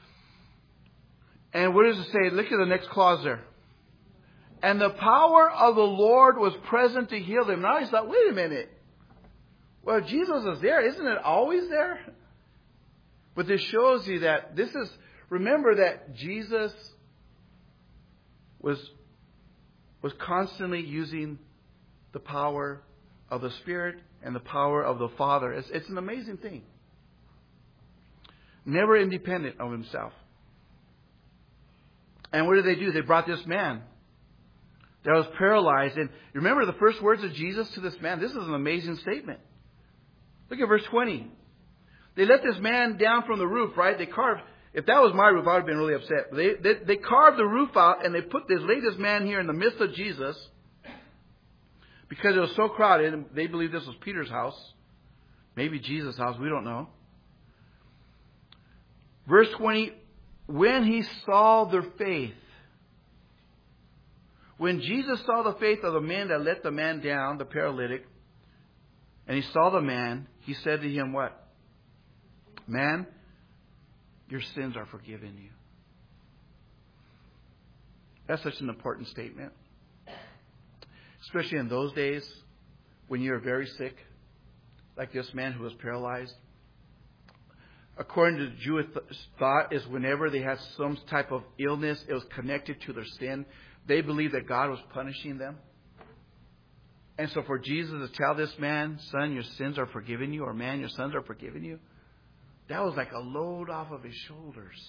And what does it say? Look at the next clause there. And the power of the Lord was present to heal them. Now he thought, wait a minute. Well, Jesus is there. Isn't it always there? But this shows you that remember that Jesus was constantly using the power of the Spirit and the power of the Father. It's an amazing thing. Never independent of himself. And what did they do? They brought this man that was paralyzed. And remember the first words of Jesus to this man. This is an amazing statement. Look at verse 20. They let this man down from the roof, right? They carved. If that was my roof, I would have been really upset. They carved the roof out and they laid this man here in the midst of Jesus. Because it was so crowded, and they believed this was Peter's house. Maybe Jesus' house, we don't know. Verse 20, when he saw their faith. When Jesus saw the faith of the men that let the man down, the paralytic, and he saw the man, he said to him what? Man, your sins are forgiven you. That's such an important statement. Especially in those days when you're very sick, like this man who was paralyzed. According to the Jewish thought, is whenever they had some type of illness, it was connected to their sin. They believed that God was punishing them. And so for Jesus to tell this man, son, your sins are forgiven you, or man, your sins are forgiven you, that was like a load off of his shoulders.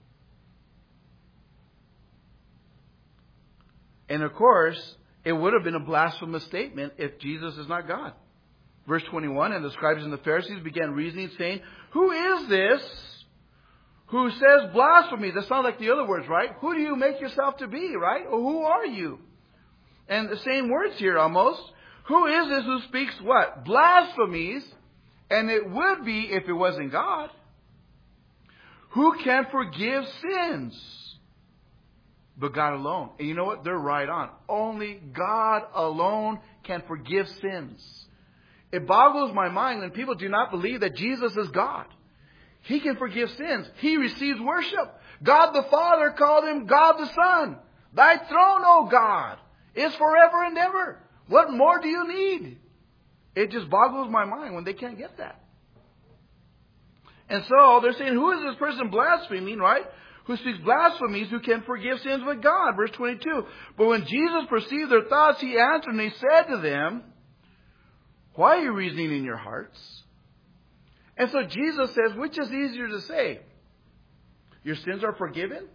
And of course, it would have been a blasphemous statement if Jesus is not God. Verse 21, and the scribes and the Pharisees began reasoning, saying, who is this who says blasphemy? That sounds like the other words, right? Who do you make yourself to be, right? Or who are you? And the same words here almost. Who is this who speaks what? Blasphemies. And it would be if it wasn't God. Who can forgive sins? But God alone. And you know what? They're right on. Only God alone can forgive sins. It boggles my mind when people do not believe that Jesus is God. He can forgive sins. He receives worship. God the Father called him God the Son. Thy throne, O God, is forever and ever. What more do you need? It just boggles my mind when they can't get that. And so they're saying, who is this person blaspheming, right? Who speaks blasphemies, who can forgive sins but God. Verse 22. But when Jesus perceived their thoughts, he answered and he said to them, why are you reasoning in your hearts? And so Jesus says, which is easier to say? Your sins are forgiven?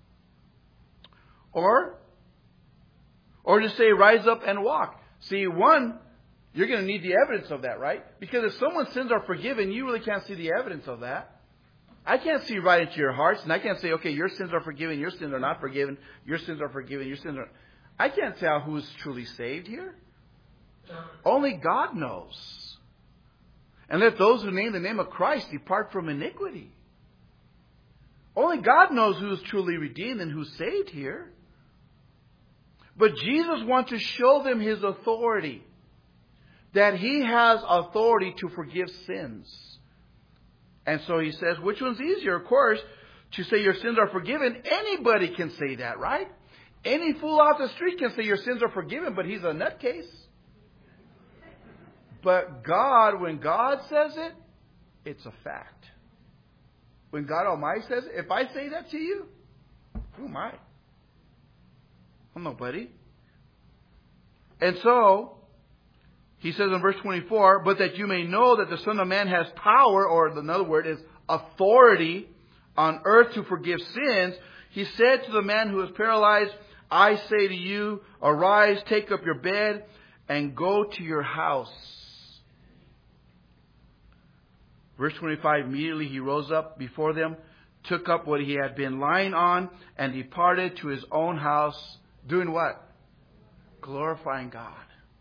Or to say, rise up and walk. See, one, you're going to need the evidence of that, right? Because if someone's sins are forgiven, you really can't see the evidence of that. I can't see right into your hearts, and I can't say, okay, your sins are forgiven, your sins are not forgiven, your sins are forgiven, your sins are... I can't tell who's truly saved here. Only God knows. And let those who name the name of Christ depart from iniquity. Only God knows who's truly redeemed and who's saved here. But Jesus wants to show them his authority. That he has authority to forgive sins. And so he says, which one's easier? Of course, to say your sins are forgiven. Anybody can say that, right? Any fool off the street can say your sins are forgiven, but he's a nutcase. But God, when God says it, it's a fact. When God Almighty says it, if I say that to you, who am I? I'm nobody. And so, he says in verse 24, but that you may know that the Son of Man has power, or another word is authority, on earth to forgive sins, he said to the man who was paralyzed, I say to you, arise, take up your bed, and go to your house. Verse 25, immediately he rose up before them, took up what he had been lying on, and departed to his own house, doing what? Glorifying God.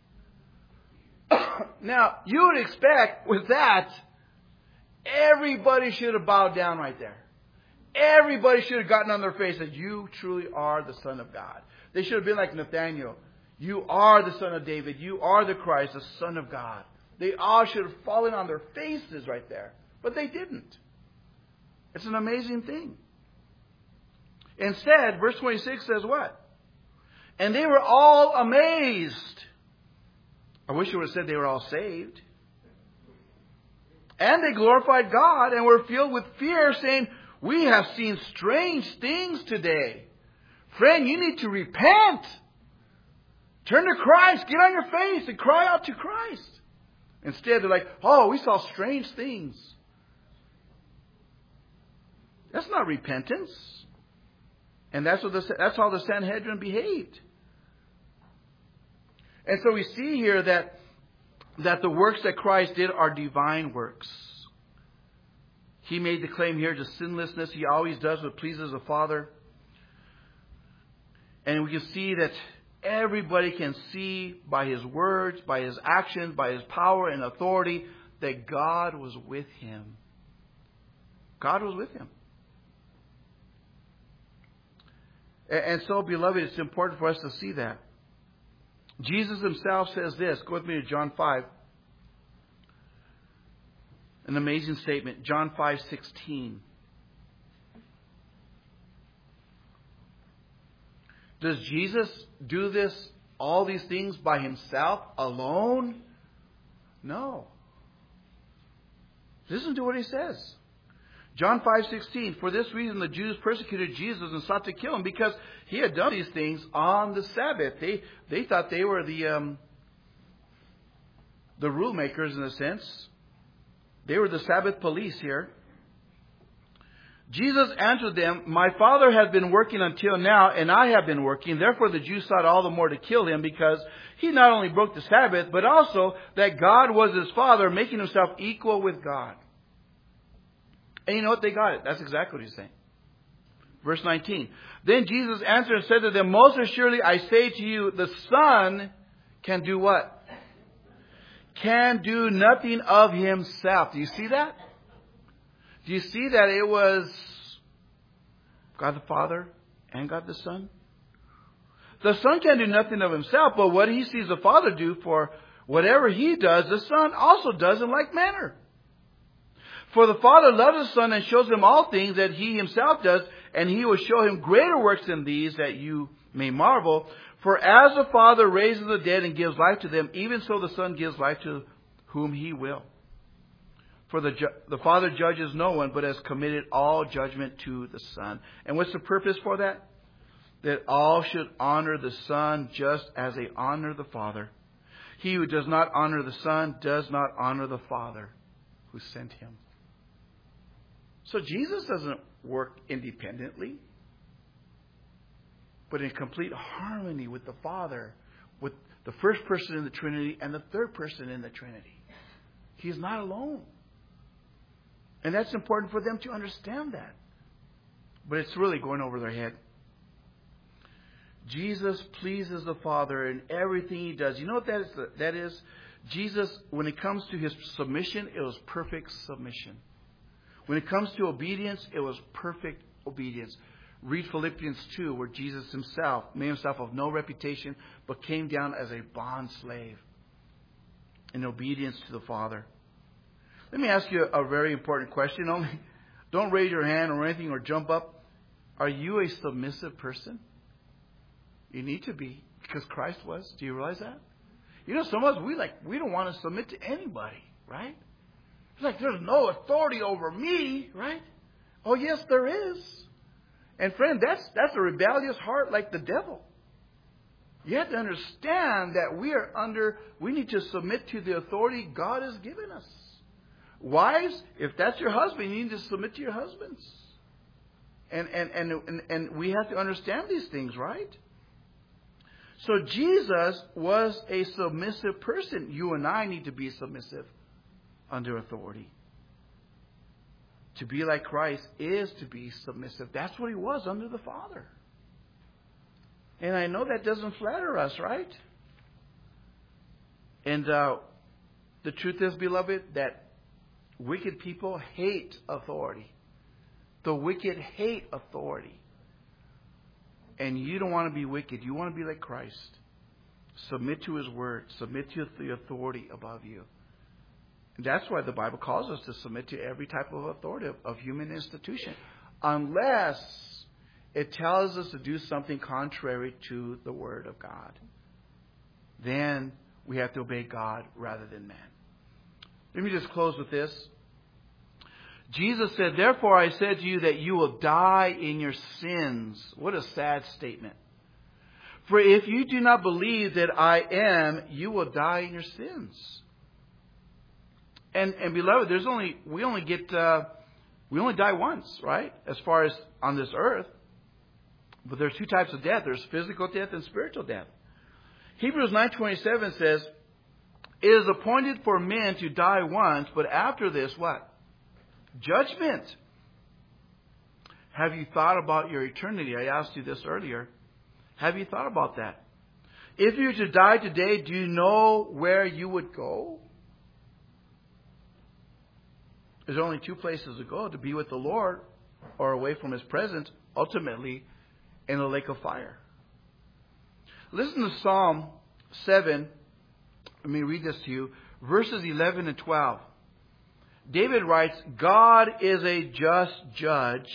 Now, you would expect with that, everybody should have bowed down right there. Everybody should have gotten on their face that you truly are the Son of God. They should have been like Nathaniel. You are the Son of David. You are the Christ, the Son of God. They all should have fallen on their faces right there. But they didn't. It's an amazing thing. Instead, verse 26 says what? And they were all amazed. I wish it would have said they were all saved. And they glorified God and were filled with fear, saying, we have seen strange things today. Friend, you need to repent. Turn to Christ. Get on your face and cry out to Christ. Instead, they're like, oh, we saw strange things. That's not repentance. And that's how the Sanhedrin behaved. And so we see here that the works that Christ did are divine works. He made the claim here to sinlessness. He always does what pleases the Father. And we can see that everybody can see by his words, by his actions, by his power and authority that God was with him. God was with him. And so, beloved, it's important for us to see that. Jesus himself says this. Go with me to John 5. An amazing statement. John 5:16. Does Jesus do this, all these things by himself, alone? No. Listen to what he says. John 5:16. For this reason the Jews persecuted Jesus and sought to kill him, because he had done these things on the Sabbath. They thought they were the rule makers in a sense. They were the Sabbath police here. Jesus answered them, my Father has been working until now, and I have been working. Therefore the Jews sought all the more to kill him, because he not only broke the Sabbath, but also that God was his Father, making himself equal with God. And you know what? They got it. That's exactly what he's saying. Verse 19. Then Jesus answered and said to them, most assuredly I say to you, the Son can do what? Can do nothing of himself. Do you see that? Do you see that it was God the Father and God the Son? The Son can do nothing of himself, but what he sees the Father do, for whatever he does, the Son also does in like manner. For the Father loves the Son and shows him all things that he himself does, and he will show him greater works than these, that you may marvel. For as the Father raises the dead and gives life to them, even so the Son gives life to whom he will. For the Father judges no one, but has committed all judgment to the Son. And what's the purpose for that? That all should honor the Son just as they honor the Father. He who does not honor the Son does not honor the Father who sent him. So Jesus doesn't work independently, but in complete harmony with the Father, with the first person in the Trinity and the third person in the Trinity. He's not alone. And that's important for them to understand that. But it's really going over their head. Jesus pleases the Father in everything he does. You know what that is? Jesus, when it comes to his submission, it was perfect submission. When it comes to obedience, it was perfect obedience. Read Philippians 2, where Jesus himself made himself of no reputation, but came down as a bond slave in obedience to the Father. Let me ask you a very important question. Don't raise your hand or anything or jump up. Are you a submissive person? You need to be, because Christ was. Do you realize that? You know, some of us, we don't want to submit to anybody, right? It's like there's no authority over me, right? Oh, yes, there is. And friend, that's a rebellious heart like the devil. You have to understand that we need to submit to the authority God has given us. Wives, if that's your husband, you need to submit to your husbands. And we have to understand these things, right? So Jesus was a submissive person. You and I need to be submissive under authority. To be like Christ is to be submissive. That's what he was under the Father. And I know that doesn't flatter us, right? And the truth is, beloved, that wicked people hate authority. The wicked hate authority. And you don't want to be wicked. You want to be like Christ. Submit to his word. Submit to the authority above you. And that's why the Bible calls us to submit to every type of authority of human institution. Unless it tells us to do something contrary to the word of God. Then we have to obey God rather than man. Let me just close with this. Jesus said, therefore I said to you that you will die in your sins. What a sad statement. For if you do not believe that I am, you will die in your sins. And beloved, we only die once, right? As far as on this earth. But there's two types of death. There's physical death and spiritual death. Hebrews 9:27 says, it is appointed for men to die once, but after this, what? Judgment. Have you thought about your eternity? I asked you this earlier. Have you thought about that? If you were to die today, do you know where you would go? There's only two places to go, to be with the Lord or away from his presence, ultimately in the lake of fire. Listen to Psalm 7. Let me read this to you. Verses 11 and 12. David writes, God is a just judge,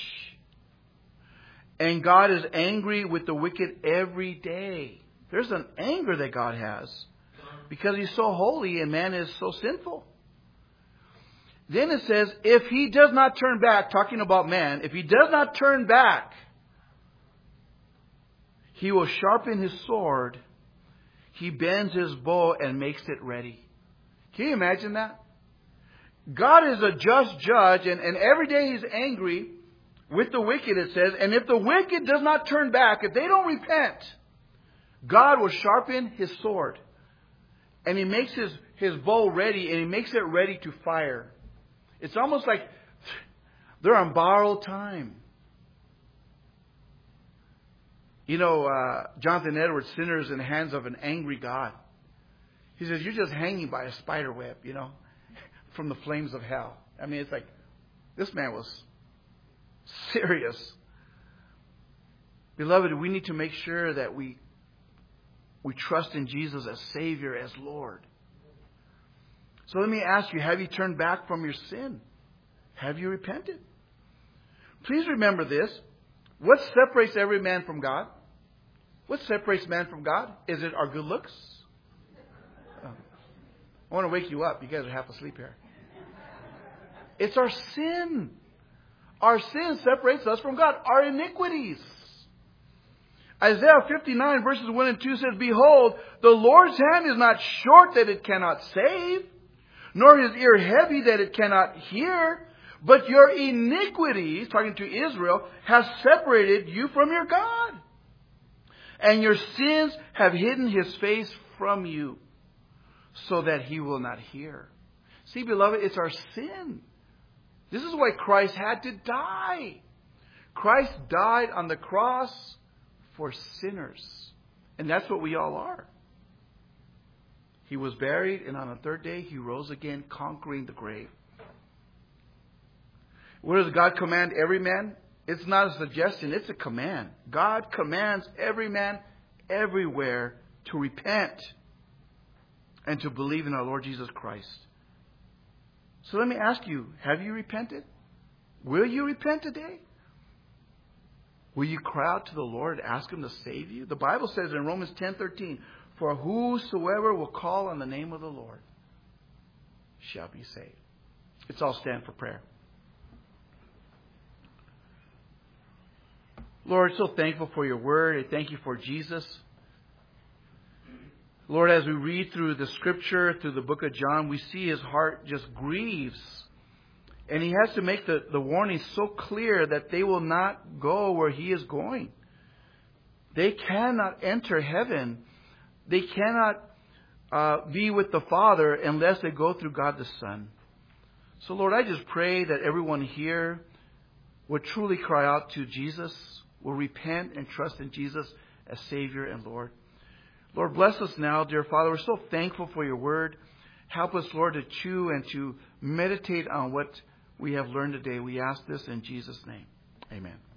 and God is angry with the wicked every day. There's an anger that God has because He's so holy and man is so sinful. Then it says, if He does not turn back, talking about man, if He does not turn back, He will sharpen His sword. He bends His bow and makes it ready. Can you imagine that? God is a just judge, and every day He's angry with the wicked, it says. And if the wicked does not turn back, if they don't repent, God will sharpen His sword. And He makes his bow ready, and He makes it ready to fire. It's almost like they're on borrowed time. You know, Jonathan Edwards, Sinners in the Hands of an Angry God. He says, you're just hanging by a spider web, you know, from the flames of hell. I mean, it's like, this man was serious. Beloved, we need to make sure that we trust in Jesus as Savior, as Lord. So let me ask you, have you turned back from your sin? Have you repented? Please remember this. What separates every man from God? What separates man from God? Is it our good looks? I want to wake you up. You guys are half asleep here. It's our sin. Our sin separates us from God. Our iniquities. Isaiah 59 verses 1 and 2 says, behold, the Lord's hand is not short that it cannot save, nor His ear heavy that it cannot hear. But your iniquities, talking to Israel, have separated you from your God. And your sins have hidden His face from you, so that He will not hear. See, beloved, it's our sin. This is why Christ had to die. Christ died on the cross for sinners. And that's what we all are. He was buried, and on the third day He rose again, conquering the grave. What does God command every man? It's not a suggestion, it's a command. God commands every man everywhere to repent and to believe in our Lord Jesus Christ. So let me ask you, have you repented? Will you repent today? Will you cry out to the Lord and ask Him to save you? The Bible says in Romans 10:13, for whosoever will call on the name of the Lord shall be saved. Let's all stand for prayer. Lord, so thankful for your word. I thank you for Jesus. Lord, as we read through the scripture, through the book of John, we see his heart just grieves. And he has to make the warning so clear that they will not go where he is going. They cannot enter heaven. They cannot be with the Father unless they go through God the Son. So, Lord, I just pray that everyone here would truly cry out to Jesus, will repent and trust in Jesus as Savior and Lord. Lord, bless us now, dear Father. We're so thankful for your word. Help us, Lord, to chew and to meditate on what we have learned today. We ask this in Jesus' name. Amen.